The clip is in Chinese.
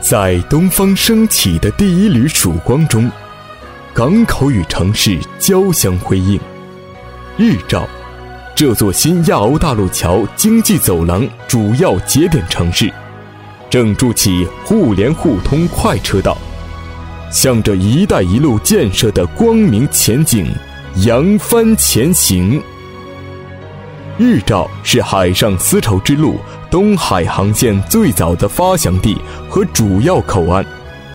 在东方升起的第一缕曙光中，港口与城市交相辉映。日照，这座新亚欧大陆桥经济走廊主要节点城市，正筑起互联互通快车道，向着“一带一路”建设的光明前景扬帆前行。日照是海上丝绸之路东海航线最早的发祥地和主要口岸，